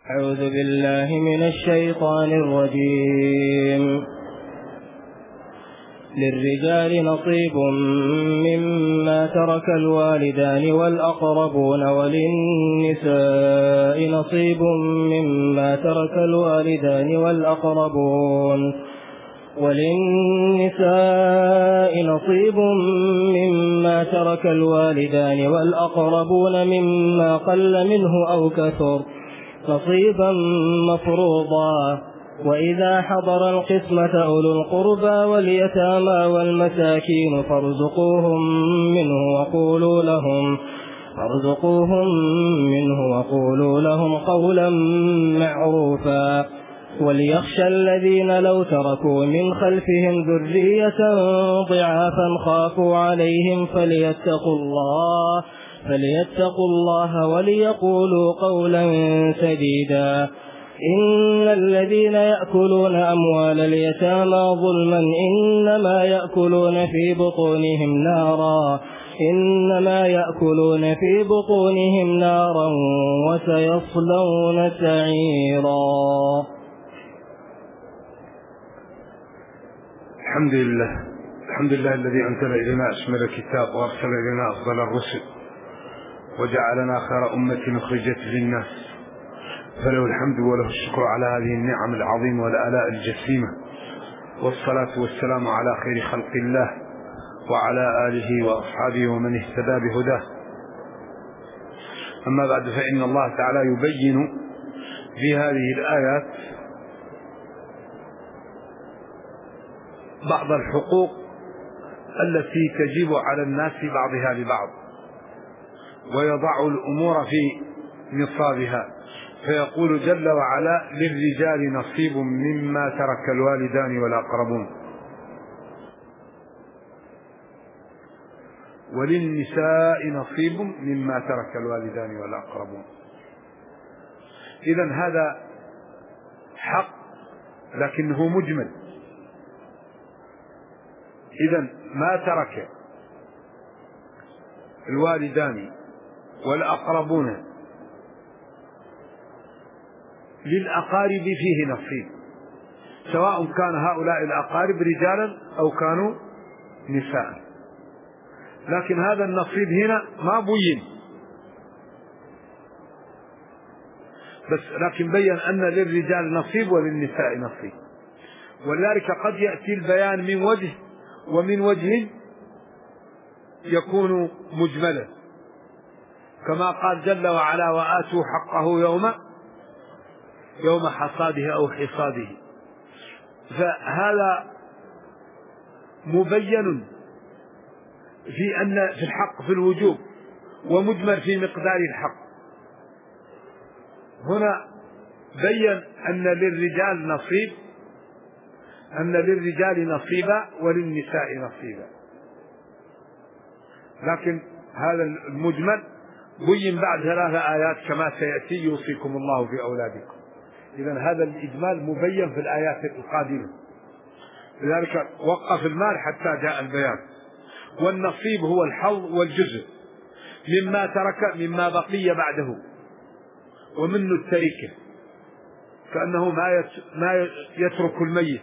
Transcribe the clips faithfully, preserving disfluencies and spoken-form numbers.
أعوذ بالله من الشيطان الرجيم. للرجال نصيب مما ترك الوالدان والأقربون وللنساء نصيب مما ترك الوالدان والأقربون وللنساء نصيب مما ترك الوالدان والأقربون مما قل منه أو كثر نصيبا مفروضا. وإذا حضر القسمة أولو القربى واليتامى والمساكين فارزقوهم منه وقولوا لهم فارزقوهم منه وقولوا لهم قولا معروفا. وليخشى الذين لو تركوا من خلفهم ذرية ضعافا خافوا عليهم فليتقوا الله فليتقوا الله وليقولوا قولا سديدا. إن الذين يأكلون أموال اليتامى ظلما إنما يأكلون في بطونهم نارا إنما يأكلون في بطونهم نارا وسيصلون سعيرا. الحمد لله الحمد لله الذي أنزل إلينا أشمل الكتاب وأرسل إلينا أفضل الرسل وجعلنا خير أمة أخرجت للناس، فله الحمد وله الشكر على هذه النعم العظيمة والآلاء الجسيمة، والصلاة والسلام على خير خلق الله وعلى آله وأصحابه ومن اهتدى بهداه. أما بعد، فإن الله تعالى يبين في هذه الآيات بعض الحقوق التي تجب على الناس بعضها لبعض، ويضع الأمور في نصابها، فيقول جل وعلا: للرجال نصيب مما ترك الوالدان والأقربون وللنساء نصيب مما ترك الوالدان والأقربون. إذن هذا حق لكنه مجمل. إذن ما ترك الوالدان والأقربون للأقارب فيه نصيب، سواء كان هؤلاء الأقارب رجالا أو كانوا نساء، لكن هذا النصيب هنا ما بين، بس لكن بين أن للرجال نصيب وللنساء نصيب. ولذلك قد يأتي البيان من وجه ومن وجه يكون مجملا، كما قال جل وعلا: وآتوا حقه يوم يوم حصاده أو حصاده. فهذا مبين في أن في الحق في الوجوب، ومجمل في مقدار الحق. هنا بين أن للرجال نصيب أن للرجال نصيبا وللنساء نصيبا، لكن هذا المجمل بين بعد ثلاث آيات كما سيأتي: يوصيكم الله في أولادكم. إذن هذا الإجمال مبين في الآيات القادمة، لذلك وقف المال حتى جاء البيان. والنصيب هو الحظ والجزء مما ترك مما بقي بعده، ومنه التركة، كأنه ما يترك الميت.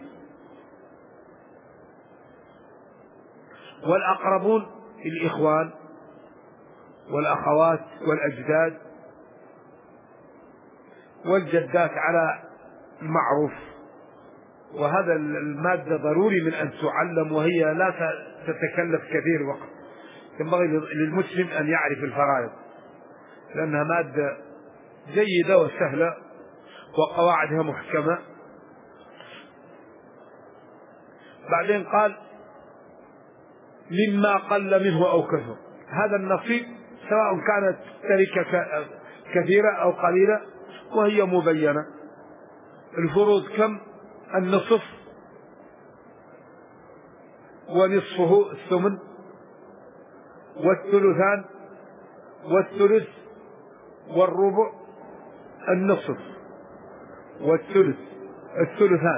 والأقربون الإخوان والأخوات والأجداد والجدات على المعروف، وهذا المادة ضروري من أن تعلم، وهي لا تتكلف كثير وقت. ينبغي للمسلم أن يعرف الفرائض، لأنها مادة جيدة وسهلة وقواعدها محكمة. بعدين قال: مما قل منه أو كثر. هذا النصيب سواء كانت تركة كثيرة أو قليلة، وهي مبينة. الفروض كم؟ النصف، ونصفه الثمن، والثلثان، والثلث، والربع. النصف والثلث الثلثان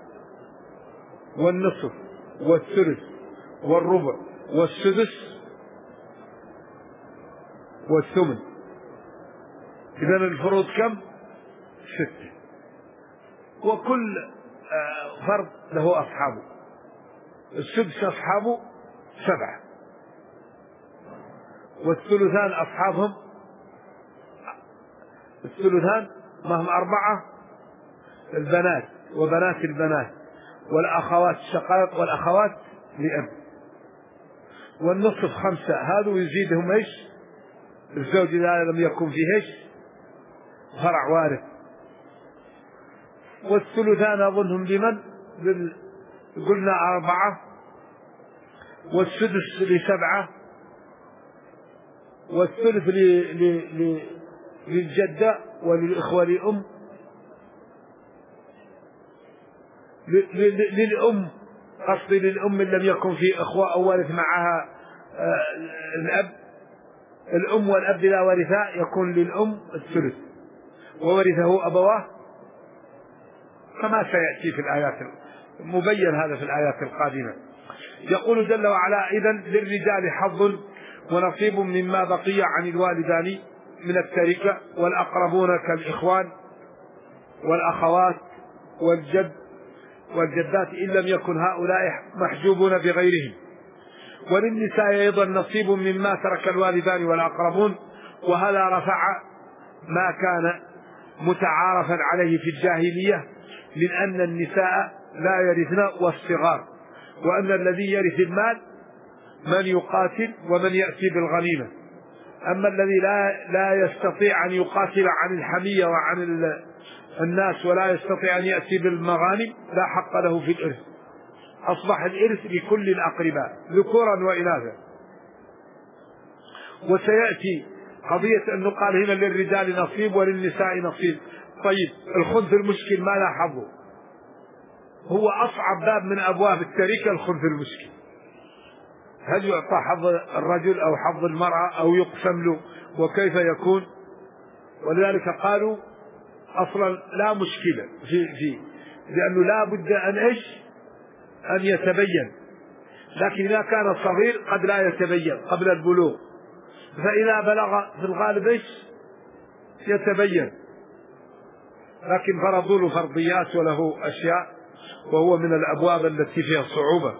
والنصف والثلث والربع والسدس والثمن. إذن الفروض كم؟ ستة، وكل فرد له أصحابه. السدس أصحابه سبعة، والثلثان أصحابهم الثلثان ما هم أربعة، البنات وبنات البنات والأخوات الشقائق والأخوات لأب، والنصف خمسة، هذا يزيدهم إيش؟ الزوج إذا لم يكن فيه إيش؟ فرع وارث. والثلثان أظنهم لمن؟ بال... قلنا أربعة، والسدس لسبعة، والثلث ل... ل... ل... للجدة وللإخوة لأم، ل... ل... للأم، قصدي للأم إن لم يكن في إخوة أو وارث معها آه الأب. الأم والأب لا ورثا، يكون للأم الثلث وورثه أبواه، كما سيأتي في الآيات مبين هذا في الآيات القادمة. يقول جل وعلا: إذن للرجال حظ ونصيب مما بقي عن الوالدان من التركة، والأقربون كالإخوان والأخوات والجد والجدات إن لم يكن هؤلاء محجوبون بغيرهم. وللنساء أيضا نصيب مما ترك الوالدان والأقربون، وهذا رفع ما كان متعارفا عليه في الجاهلية من أن النساء لا يرثن والصغار، وأن الذي يرث المال من يقاتل ومن يأتي بالغنيمة. أما الذي لا لا يستطيع أن يقاتل عن الحمية وعن الناس ولا يستطيع أن يأتي بالمغانم لا حق له في الإرث. أصبح الإرث لكل الأقرباء ذكورا وإناثا. وسيأتي قضية أنه قال هنا للرجال نصيب وللنساء نصيب. طيب الخنث المشكل ما لا حظه؟ هو أصعب باب من أبواب التركة الخنث المشكل. هل يعطى حظ الرجل أو حظ المرأة أو يقسم له، وكيف يكون؟ ولذلك قالوا أصلا لا مشكلة في في لأنه لا بد أن إيش أن يتبين، لكن إذا كان صغير قد لا يتبين قبل البلوغ، فإذا بلغ في الغالب إيش يتبين، لكن فرضوا له فرضيات وله أشياء، وهو من الأبواب التي فيها صعوبة.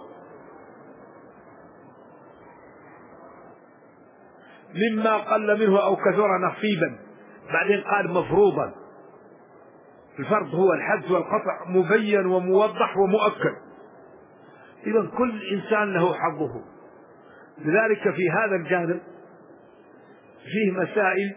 مما قل منه أو كثر نصيبا، بعدين قال مفروضا. الفرض هو الحد والقطع مبين وموضح ومؤكد، إذن كل إنسان له حظه. لذلك في هذا الجانب فيه مسائل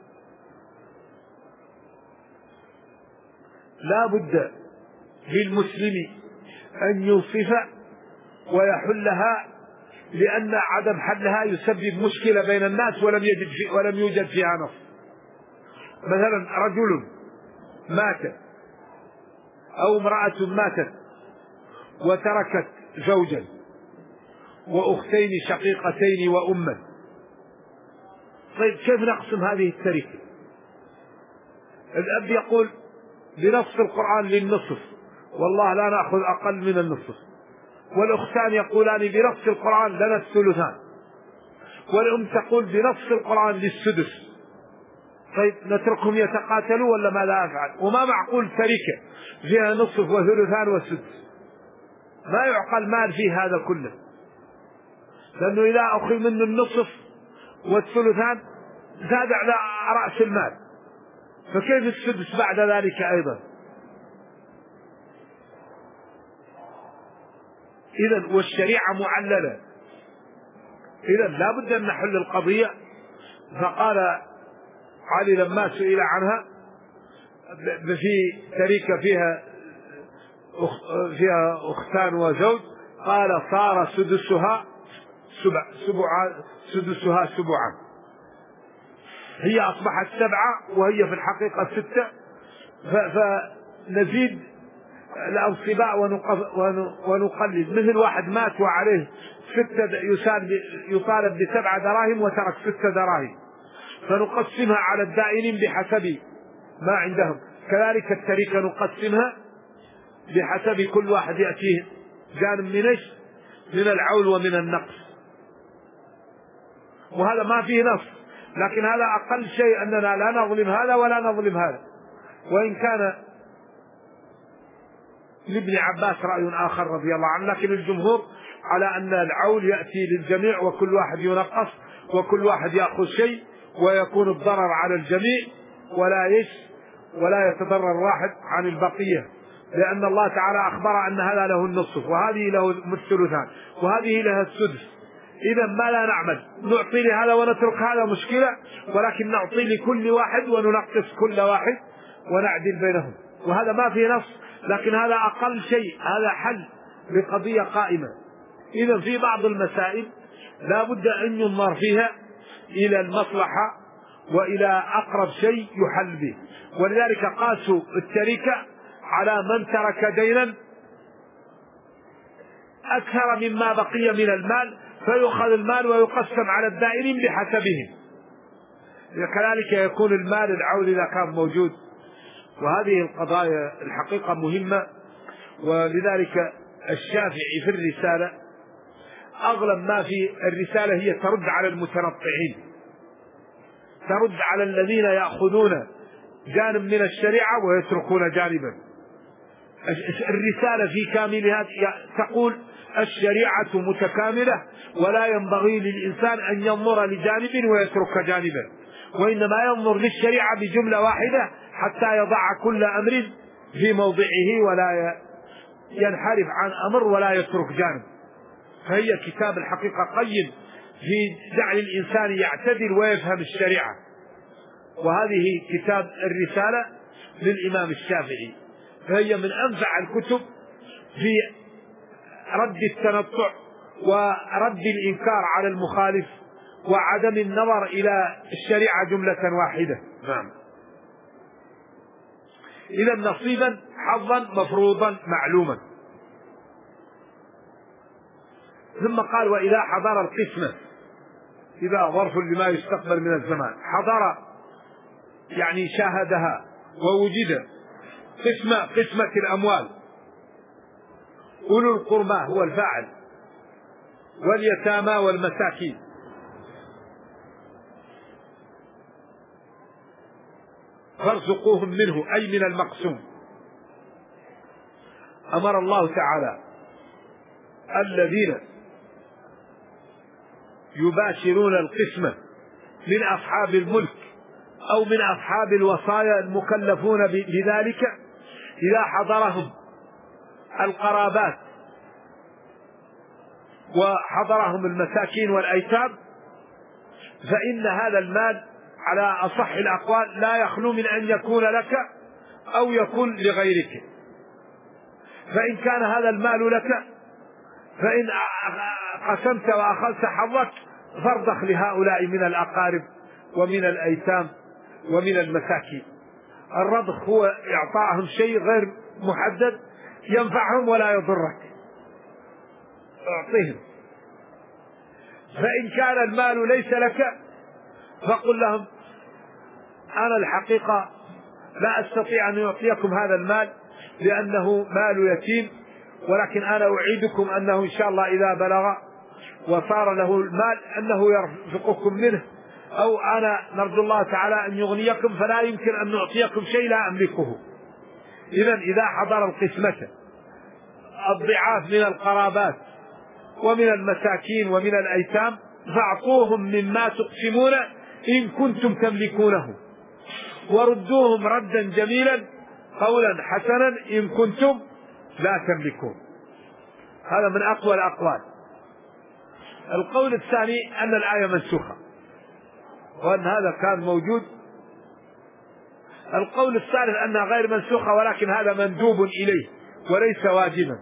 لا بد للمسلم أن يوصف ويحلها، لأن عدم حلها يسبب مشكلة بين الناس ولم يجد في ولم يوجد فيها نص. مثلا رجل مات أو امرأة ماتت وتركت زوجا وأختين شقيقتين وأما، طيب كيف نقسم هذه التركة؟ الأب يقول بنص القرآن للنصف، والله لا نأخذ أقل من النصف، والأختان يقولان بنص القرآن لنا الثلثان، والأم تقول بنص القرآن للسدس. طيب نتركهم يتقاتلوا ولا ماذا أفعل؟ وما معقول تركة فيها نصف وثلثان وسدس، ما يعقل مال فيه هذا كله، لأنه إذا أخذ منه النصف والثلثان زاد على رأس المال، فكيف السدس بعد ذلك أيضا؟ إذن والشريعة معللة، إذن لا بد أن نحل القضية. فقال علي لما سئل عنها في تركة فيها فيها أختان وزوج، قال صار سدسها سبع سبعا سدسها سبعا، هي أصبحت سبعة وهي في الحقيقة ستة، فنزيد الأنصباء ونقلل. مثل واحد مات وعليه ستة يطالب بسبع دراهم وترك ستة دراهم، فنقسمها على الدائنين بحسب ما عندهم. كذلك التركة نقسمها بحسب كل واحد يأتيه جانب من إيش؟ من العول ومن النقص، وهذا ما فيه نص، لكن هذا أقل شيء أننا لا نظلم هذا ولا نظلم هذا، وإن كان لابن عباس رأي آخر رضي الله عنه، لكن الجمهور على أن العول يأتي للجميع وكل واحد ينقص وكل واحد يأخذ شيء ويكون الضرر على الجميع ولا يش ولا يتضرر واحد عن البقية، لأن الله تعالى أخبر أن هذا له النصف وهذه له الثلثان وهذه لها السدس. إذا ما لا نعمل نعطي لهذا ونترك هذا مشكلة، ولكن نعطي لكل واحد وننقص كل واحد ونعدل بينهم، وهذا ما في نص، لكن هذا أقل شيء، هذا حل لقضية قائمة. إذا في بعض المسائل لا بد أن ينظر فيها إلى المصلحة وإلى أقرب شيء يحل به، ولذلك قاسوا التركة على من ترك دينا أكثر مما بقي من المال، فيؤخذ المال ويقسم على الدائنين بحسبهم، كذلك يكون المال العول إذا كان موجود. وهذه القضايا الحقيقة مهمة، ولذلك الشافعي في الرسالة أغلب ما في الرسالة هي ترد على المتنطعين، ترد على الذين يأخذون جانب من الشريعة ويتركون جانبا. الرسالة في كاملها تقول الشريعة متكاملة ولا ينبغي للإنسان أن ينظر لجانب ويترك جانبا، وإنما ينظر للشريعة بجملة واحدة حتى يضع كل أمر في موضعه ولا ينحرف عن أمر ولا يترك جانب. فهي كتاب الحقيقة قيم في جعل الإنسان يعتدل ويفهم الشريعة. وهذه كتاب الرسالة للإمام الشافعي، فهي من أنفع الكتب في رد التنطع ورد الإنكار على المخالف وعدم النظر إلى الشريعة جملة واحدة. نعم. إذا نصيبا حظا مفروضا معلوما. ثم قال وإذا حضر القسمة، إذا ظرف لما يستقبل من الزمان، حضر يعني شاهدها ووجد قسمة قسمة الأموال، أولو القربى هو الفاعل واليتامى والمساكين، فارزقوهم منه أي من المقسوم. أمر الله تعالى الذين يباشرون القسمة من أصحاب الملك أو من أصحاب الوصايا المكلفون بذلك إذا حضرهم القرابات وحضرهم المساكين والأيتام، فإن هذا المال على أصح الأقوال لا يخلو من أن يكون لك أو يكون لغيرك. فإن كان هذا المال لك فإن قسمت وأخذت حظك فارضخ لهؤلاء من الأقارب ومن الأيتام ومن المساكين. الرضخ هو إعطائهم شيء غير محدد ينفعهم ولا يضرك، اعطيهم. فإن كان المال ليس لك فقل لهم أنا الحقيقة لا أستطيع أن أعطيكم هذا المال لأنه مال يتيم، ولكن أنا أعيدكم أنه إن شاء الله إذا بلغ وصار له المال أنه يرزقكم منه، أو أنا نرجو الله تعالى أن يغنيكم فلا يمكن أن نعطيكم شيء لا أملكه. إذن إذا حضر القسمة الضعاف من القرابات ومن المساكين ومن الأيتام فاعطوهم مما تقسمون إن كنتم تملكونه، وردوهم ردا جميلا قولا حسنا إن كنتم لا تملكون. هذا من أقوى الأقوال. القول الثاني أن الآية منسوخة وأن هذا كان موجود. القول الثالث أنها غير منسوخة ولكن هذا مندوب إليه وليس واجبا،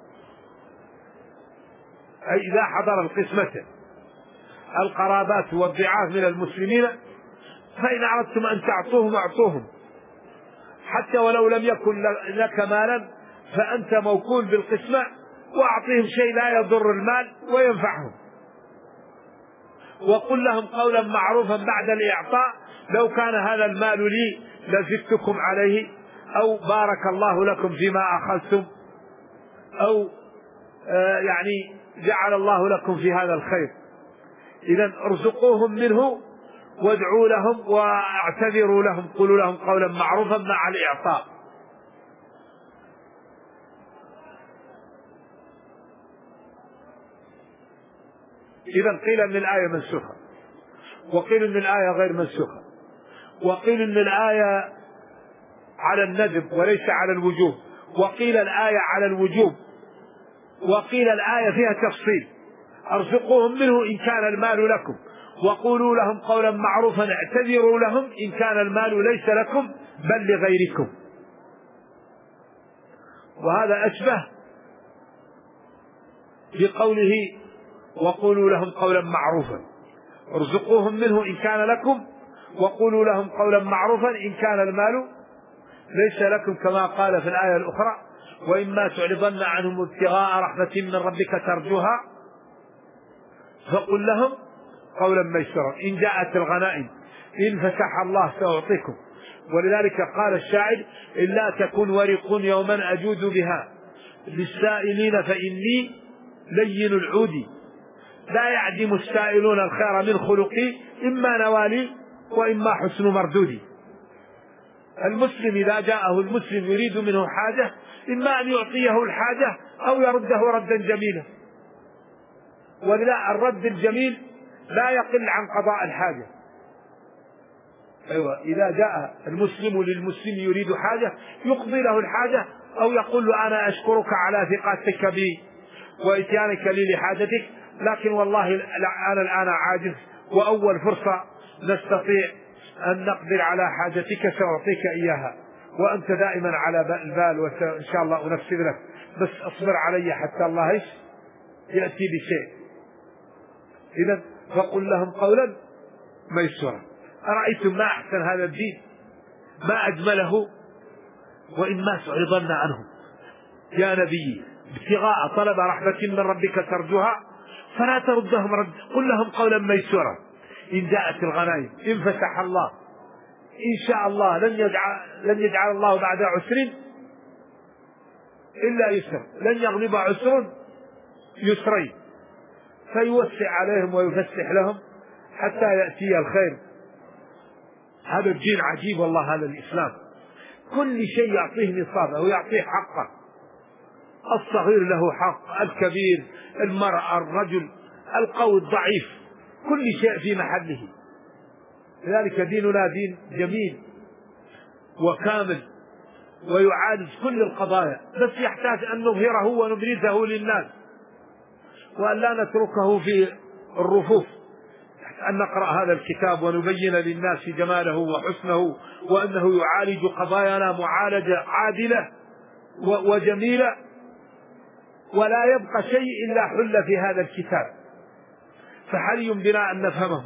أي إذا حضر القسمة القرابات والضعاف من المسلمين فإن أردتم أن تعطوهم أعطوهم، حتى ولو لم يكن لك مالا فأنت موكول بالقسمة وأعطيهم شيء لا يضر المال وينفعهم. وقل لهم قولا معروفا بعد الإعطاء لو كان هذا المال لي لزدتكم عليه، أو بارك الله لكم فيما أخذتم، أو آه يعني جعل الله لكم في هذا الخير. إذن ارزقوهم منه وادعوا لهم واعتذروا لهم، قولوا لهم قولا معروفا مع الإعطاء. إذا قيل أن الآية منسوخة، وقيل أن الآية غير منسوخة، وقيل أن الآية على الندب وليس على الوجوب، وقيل الآية على الوجوب، وقيل الآية فيها تفصيل: ارزقوهم منه إن كان المال لكم، وقولوا لهم قولا معروفا، اعتذروا لهم إن كان المال ليس لكم بل لغيركم. وهذا أشبه بقوله: وقولوا لهم قولا معروفا، ارزقوهم منه إن كان لكم، وقولوا لهم قولا معروفا إن كان المال ليس لكم، كما قال في الآية الأخرى: وإما تعرضن عنهم ابتغاء رحمة من ربك ترجوها فقل لهم قولا ميسورا، إن جاءت الغنائم إن فتح الله سأعطيكم. ولذلك قال الشاعر: إلا تكن ورق يوما أجود بها للسائلين فإني لين العود، لا يعدم السائلون الخير من خلقي، إما نوالي وإما حسن مردودي. المسلم إذا جاءه المسلم يريد منه حاجة، إما أن يعطيه الحاجة أو يرده ردا جميلا. ولا الرد الجميل لا يقل عن قضاء الحاجة. أيوة، إذا جاء المسلم للمسلم يريد حاجة يقضي له الحاجة، أو يقول له: أنا أشكرك على ثقتك بي وإتيانك لي لحاجتك، لكن والله أنا الآن عاجز، وأول فرصة نستطيع أن نقدر على حاجتك سأعطيك إياها، وأنت دائما على البال وإن شاء الله أنفذ لك، بس أصبر علي حتى الله إيش يأتي بشيء. إذا فقل لهم قولا ميسورا. أرأيتم ما أحسن هذا الدين، ما أجمله. وإما تعرضن عنهم يا نبي ابتغاء طلب رحمة من ربك ترجوها فلا تردهم رد، قل لهم قولا ميسورا. إن جاءت الغنائم إن فتح الله، إن شاء الله لن يجعل, لن يجعل الله بعد عسر إلا يسر، لن يغلب عسر يسرين، فيوسع عليهم ويفسح لهم حتى يأتي الخير. هذا الدين عجيب والله، هذا الإسلام كل شيء يعطيه نصابه ويعطيه حقه. الصغير له حق، الكبير، المرأة، الرجل، القوي، الضعيف، كل شيء في محله. لذلك ديننا دين جميل وكامل ويعالج كل القضايا، بس يحتاج أن نظهره ونبرزه للناس، وأن لا نتركه في الرفوف، أن نقرأ هذا الكتاب ونبين للناس جماله وحسنه، وأنه يعالج قضايانا معالجة عادلة وجميلة، ولا يبقى شيء إلا حل في هذا الكتاب، فحري بنا أن نفهمه.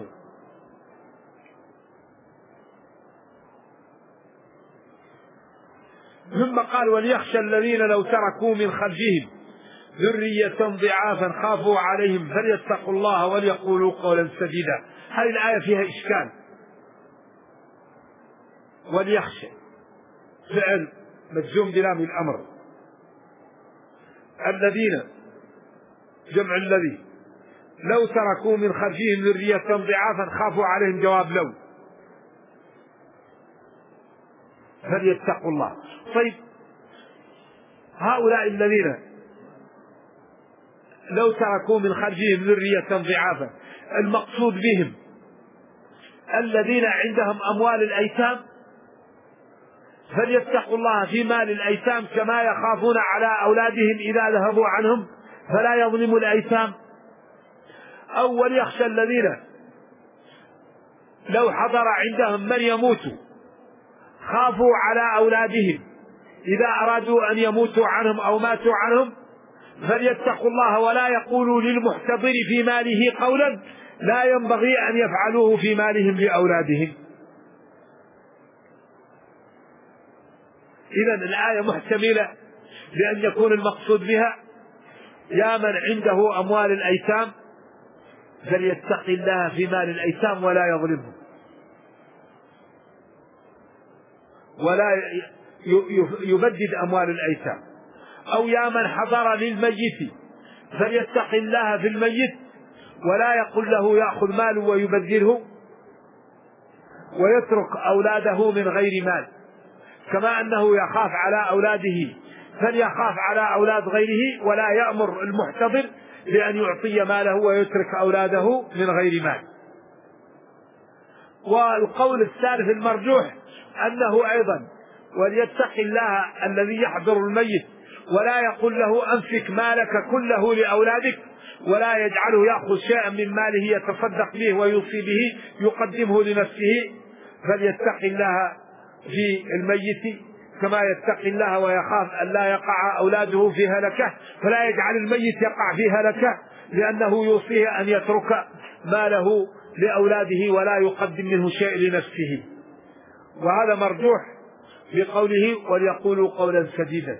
ثم قال: وليخشى الذين لو تركوا من خلفهم ذرية ضعافا خافوا عليهم فليتقوا الله وليقولوا قولا سديدا. هذه الآية فيها إشكال. وليخشى فعل مجزوم بلام الأمر، الذين جمع الذي، لو تركوا من خلفهم ذرية ضعافا خافوا عليهم جواب لو، فليتقوا الله. طيب، هؤلاء الذين لو تركوا من خلفهم ذرية ضعافا، المقصود بهم الذين عندهم أموال الأيتام، فليتقوا الله في مال الأيتام كما يخافون على أولادهم إذا ذهبوا عنهم فلا يظلموا الأيتام. أو وليخشى الذين لو حضر عندهم من يموت خافوا على أولادهم إذا أرادوا أن يموتوا عنهم أو ماتوا عنهم فليتقوا الله ولا يقولوا للمحتضر في ماله قولا لا ينبغي أن يفعلوه في مالهم لأولادهم. إذن الآية محتملة بأن يكون المقصود بها يا من عنده أموال الأيتام فليتق الله في مال الأيتام ولا يظلمهم، ولا يبدد أموال الأيتام. أو يا من حضر للميت فليتق الله في الميت ولا يقول له يأخذ ماله ويبذله ويترك أولاده من غير مال، كما أنه يخاف على أولاده فليخاف على أولاد غيره، ولا يأمر المحتضر بأن يعطي ماله ويترك أولاده من غير مال. والقول الثالث المرجوح أنه أيضا وليتق الله الذي يحضر الميت ولا يقول له أنفق مالك كله لأولادك، ولا يجعله يأخذ شيئا من ماله يتصدق به ويوصي به يقدمه لنفسه، فليتق الله في الميت كما يتقي الله ويخاف أن لا يقع أولاده في هلكة، فلا يجعل الميت يقع في هلكة لأنه يوصيه أن يترك ماله لأولاده ولا يقدم منه شيء لنفسه. وهذا مرجوح بقوله وليقولوا قولا سديدا،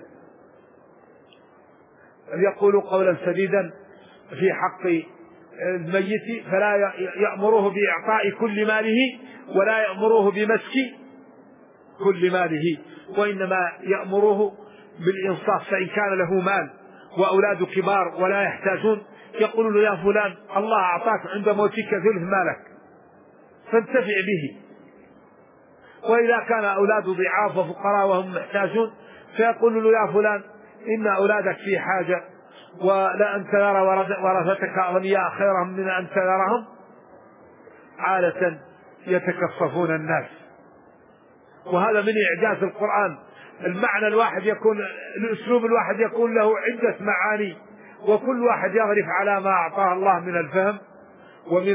وليقولوا قولا سديدا في حق الميت، فلا يأمره بإعطاء كل ماله ولا يأمره بمسك كل ماله، وإنما يأمره بالإنصاف. فإن كان له مال وأولاد كبار ولا يحتاجون يقول له يا فلان الله أعطاك عند موتك ثلث مالك فانتفع به، وإذا كان أولاد ضعاف وفقراء وهم محتاجون فيقول له يا فلان إن أولادك في حاجة ولا أن ترى ورثتك أغنياء خيرا من أن تذرهم عالة يتكففون الناس. وهذا من إعجاز القرآن، المعنى الواحد يكون الأسلوب الواحد يكون له عدة معاني، وكل واحد يغرف على ما أعطاه الله من الفهم ومن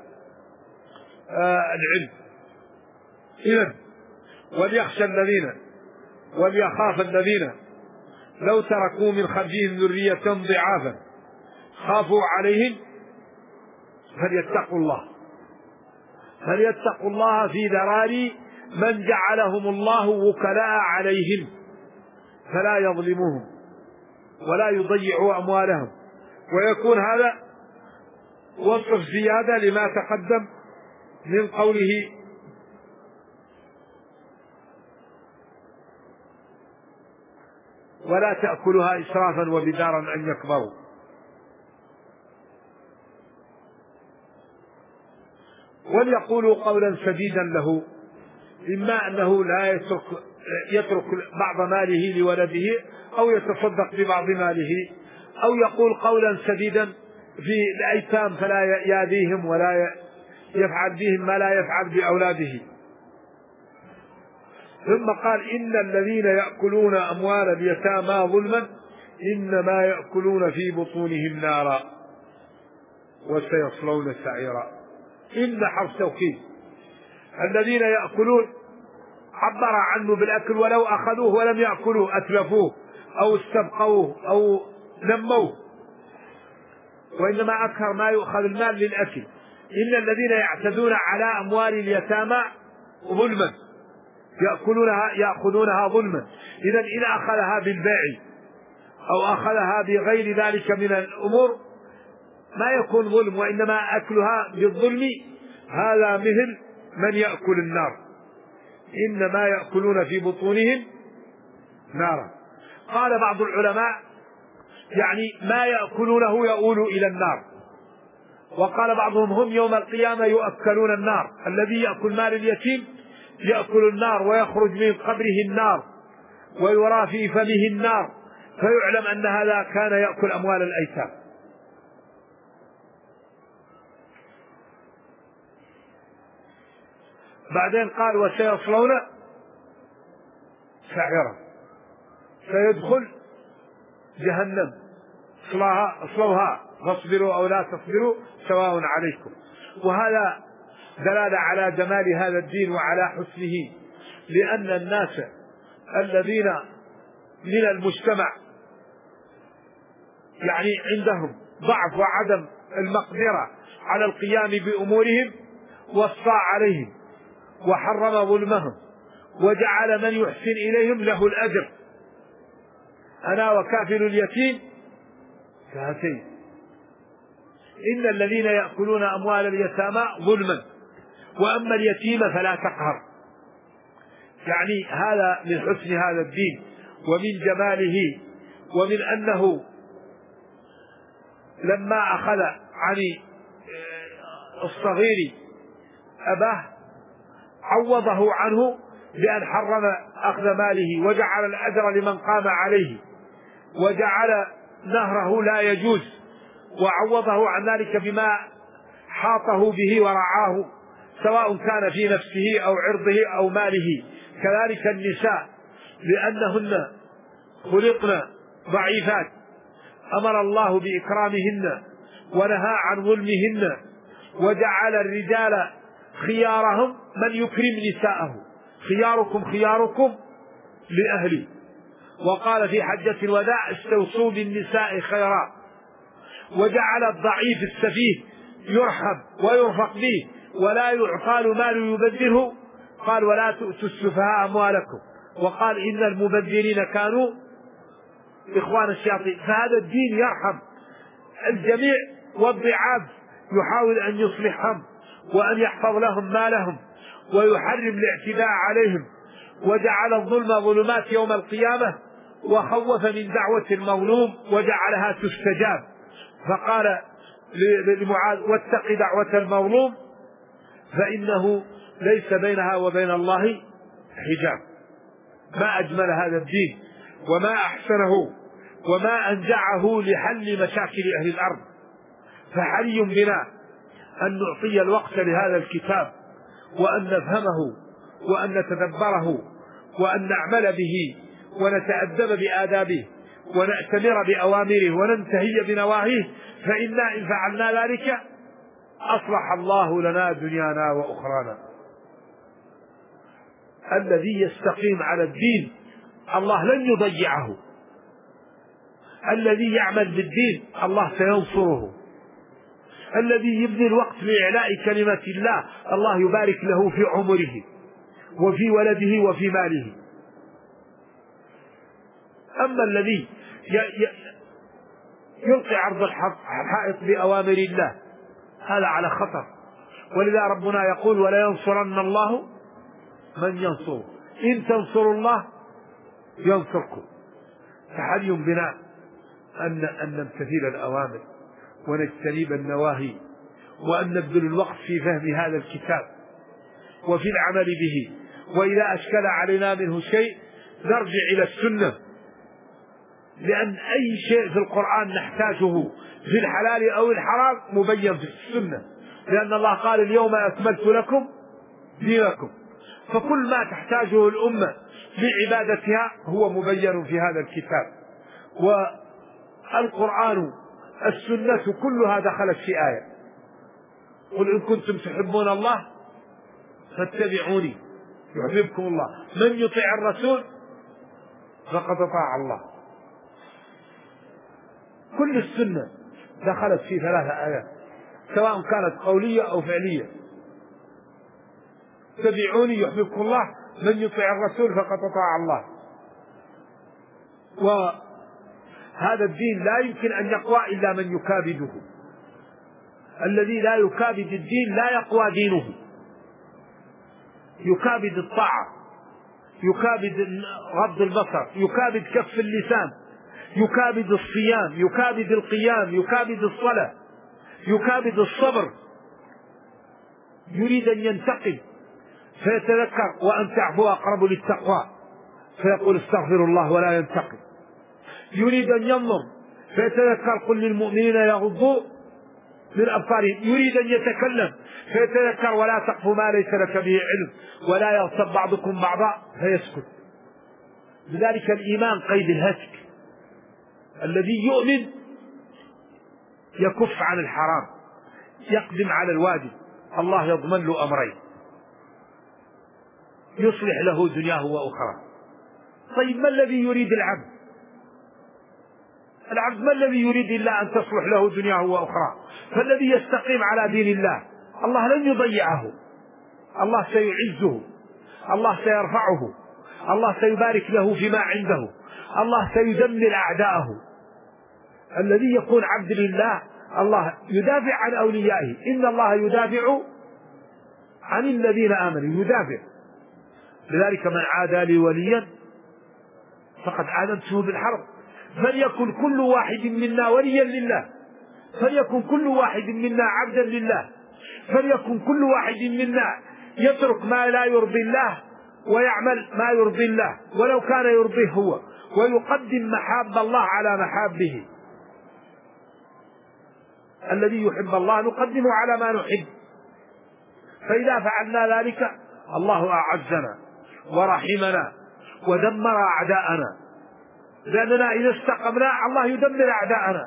العلم. إذن وليخشى الذين وليخاف الذين لو تركوا من خلفهم ذرية ضعافا خافوا عليهم فليتقوا الله فليتقوا الله في ذراري من جعلهم الله وكلاء عليهم فلا يظلموهم ولا يضيعوا أموالهم. ويكون هذا وصف زيادة لما تقدم من قوله ولا تأكلها إسرافا وبدارا أن يكبروا. وليقولوا قولا سديدا له، إما أنه لا يترك, يترك بعض ماله لولده أو يتصدق ببعض ماله، أو يقول قولا سديدا في الأيتام فلا يأذيهم ولا يفعل بهم ما لا يفعل بأولاده. ثم قال إن الذين يأكلون أموال اليتامى ظلما إنما يأكلون في بطونهم نارا وسيصلون سعيرا. إن حرف توكيد، الذين يأكلون عبر عنه بالأكل ولو أخذوه ولم يأكلوه أتلفوه أو استبقوه أو نموه، وإنما أكثر ما يؤخذ المال للأكل. إن الذين يعتدون على أموال اليتامى ظلما يأكلونها يأخذونها ظلما. إذن إن أخذها بالبيع أو أخذها بغير ذلك من الأمور ما يكون ظلم، وإنما أكلها بالظلم هذا مثل من يأكل النار، إنما يأكلون في بطونهم نارا. قال بعض العلماء يعني ما يأكلونه يؤول إلى النار، وقال بعضهم هم يوم القيامة يؤكلون النار. الذي يأكل مال اليتيم يأكل النار ويخرج من قبره النار ويرى في فمه النار، فيعلم أن هذا كان يأكل أموال الأيتام. بعدين قال وسيصلون سعيرا، سيدخل جهنم اصلوها اصلوها فاصبروا أو لا تصبروا سواء عليكم. وهذا دلالة على جمال هذا الدين وعلى حسنه، لأن الناس الذين من المجتمع يعني عندهم ضعف وعدم المقدرة على القيام بأمورهم وصى عليهم وحرم ظلمهم وجعل من يحسن إليهم له الأجر. أنا وكافل اليتيم كهاتين. إن الذين يأكلون أموال اليتامى ظلما وأما اليتيم فلا تقهر. يعني هذا من حسن هذا الدين ومن جماله، ومن أنه لما أخذ عن الصغير أباه عوضه عنه بأن حرم أخذ ماله وجعل الأجر لمن قام عليه وجعل نهره لا يجوز، وعوضه عن ذلك بما حاطه به ورعاه سواء كان في نفسه أو عرضه أو ماله. كذلك النساء لأنهن خلقن ضعيفات أمر الله بإكرامهن ونهى عن ظلمهن، وجعل الرجال خيارهم من يكرم نساءه، خياركم خياركم لأهلي. وقال في حجة الوداع استوصوا بالنساء خيرا، وجعل الضعيف السفيه يرحب ويرفق به ولا يعطى له مال يبذره، قال ولا تؤتوا السفهاء أموالكم، وقال إن المبذرين كانوا إخوان الشياطين. فهذا الدين يرحم الجميع، والضعاف يحاول أن يصلحهم وأن يحفظ لهم مالهم ويحرم الاعتداء عليهم، وجعل الظلم ظلمات يوم القيامة، وخوف من دعوة المظلوم وجعلها تستجاب. فقال لمعاذ واتق دعوة المظلوم فإنه ليس بينها وبين الله حجاب. ما أجمل هذا الدين وما أحسنه وما أنجعه لحل مشاكل أهل الأرض. فحري بنا أن نعطي الوقت لهذا الكتاب وأن نفهمه وأن نتدبره وأن نعمل به ونتأدب بآدابه ونأتمر بأوامره وننتهي بنواهيه، فإنا إن فعلنا ذلك أصلح الله لنا دنيانا وأخرانا. الذي يستقيم على الدين الله لن يضيعه، الذي يعمل بالدين الله سينصره، الذي يبذل الوقت لإعلاء كلمة الله الله يبارك له في عمره وفي ولده وفي ماله. أما الذي يلقي عرض الحائط بأوامر الله هذا على خطر، ولذا ربنا يقول ولا ينصرن الله من ينصره، إن تنصروا الله ينصركم. فحري بنا أن أن نمتثل الأوامر ونجتنب النواهي، وأن نبذل الوقت في فهم هذا الكتاب وفي العمل به، وإذا أشكل علينا منه شيء نرجع إلى السنة، لأن أي شيء في القرآن نحتاجه في الحلال أو الحرام مبين في السنة، لأن الله قال اليوم أكملت لكم دينكم. فكل ما تحتاجه الأمة لعبادتها هو مبين في هذا الكتاب. والقرآن السنة كلها دخلت في آية قل إن كنتم تحبون الله فاتبعوني يحببكم الله، من يطيع الرسول فقد أطاع الله. كل السنة دخلت في ثلاثة آيات سواء كانت قولية أو فعلية. اتبعوني يحببكم الله، من يطيع الرسول فقد أطاع الله. وهذا الدين لا يمكن أن يقوى إلا من يكابده، الذي لا يكابد الدين لا يقوى دينه. يكابد الطاعة، يكابد غض البصر، يكابد كف اللسان، يكابد الصيام، يكابد القيام، يكابد الصلاة، يكابد الصبر. يريد أن ينتقم فيتذكر وأن تعفو أقرب للتقوى فيقول استغفر الله ولا ينتقم. يريد أن ينظر فيتذكر قل للمؤمنين يغضوا من أبصارهم. يريد أن يتكلم فيتذكر ولا تقف ما ليس لك به علم ولا يغتب بعضكم بعضا فيسكت. لذلك الإيمان قيد الهتك، الذي يؤمن يكف عن الحرام يقدم على الواجب، الله يضمن له أمرين يصلح له دنياه وأخرى. طيب ما الذي يريد العبد؟ العبد ما الذي يريد إلا أن تصلح له دنياه وأخرى؟ فالذي يستقيم على دين الله الله لن يضيعه، الله سيعزه، الله سيرفعه، الله سيبارك له فيما عنده، الله سيدمر أعداءه. الذي يكون عبد لله الله يدافع عن أوليائه، إن الله يدافع عن الذين آمنوا، يدافع. لذلك من عادى لي وليا فقد آذنته بالحرب. فليكن كل واحد منا وليا لله، فليكن كل واحد منا عبدا لله، فليكن كل واحد منا يترك ما لا يرضي الله ويعمل ما يرضي الله ولو كان يرضيه هو، ويقدم محاب الله على محابه. الذي يحب الله نقدمه على ما نحب، فإذا فعلنا ذلك الله أعزنا ورحمنا ودمر أعداءنا، لأننا إذا استقمنا الله يدمر أعداءنا.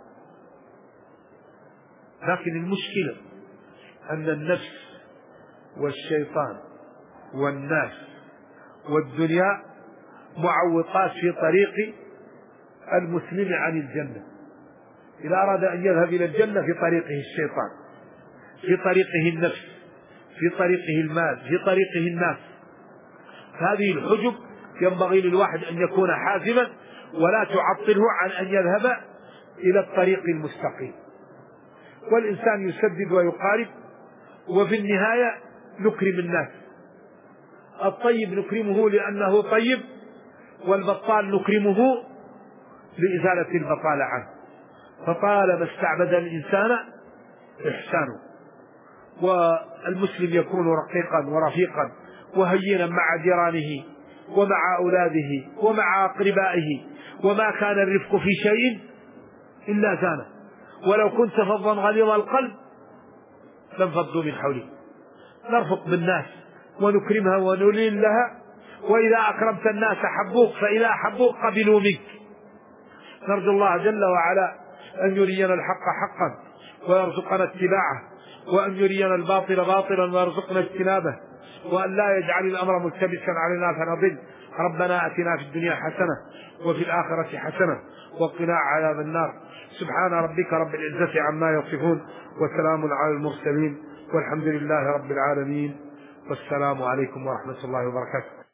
لكن المشكلة أن النفس والشيطان والناس والدنيا معوقات في طريق المسلم عن الجنة. إذا أراد أن يذهب إلى الجنة في طريقه الشيطان، في طريقه النفس، في طريقه المال، في طريقه الناس. هذه الحجب ينبغي للواحد أن يكون حازما ولا تعطله عن أن يذهب إلى الطريق المستقيم. والإنسان يسدد ويقارب، وفي النهاية نكرم الناس. الطيب نكرمه لأنه طيب، والبطال نكرمه لإزالة البطالة عنه. فطالما استعبد الإنسان إحسانه، والمسلم يكون رقيقا ورفيقا وهينا مع جيرانه ومع أولاده ومع أقربائه، وما كان الرفق في شيء إلا زانه، ولو كنت فظا غليظ القلب لانفضوا من حولك. نرفق بالناس ونكرمها ونلين لها، وإذا أكرمت الناس حبوك، فإذا حبوك قبلوا منك. نرجو الله جل وعلا أن يرينا الحق حقا ويرزقنا اتباعه، وأن يرينا الباطل باطلا ويرزقنا اجتنابه، وأن لا يجعل الأمر ملتبسا علينا فنضل. ربنا آتنا في الدنيا حسنة وفي الآخرة حسنة وقنا عذاب النار. سبحان ربك رب العزة عما يصفون، وسلام على المرسلين، والحمد لله رب العالمين، والسلام عليكم ورحمة الله وبركاته.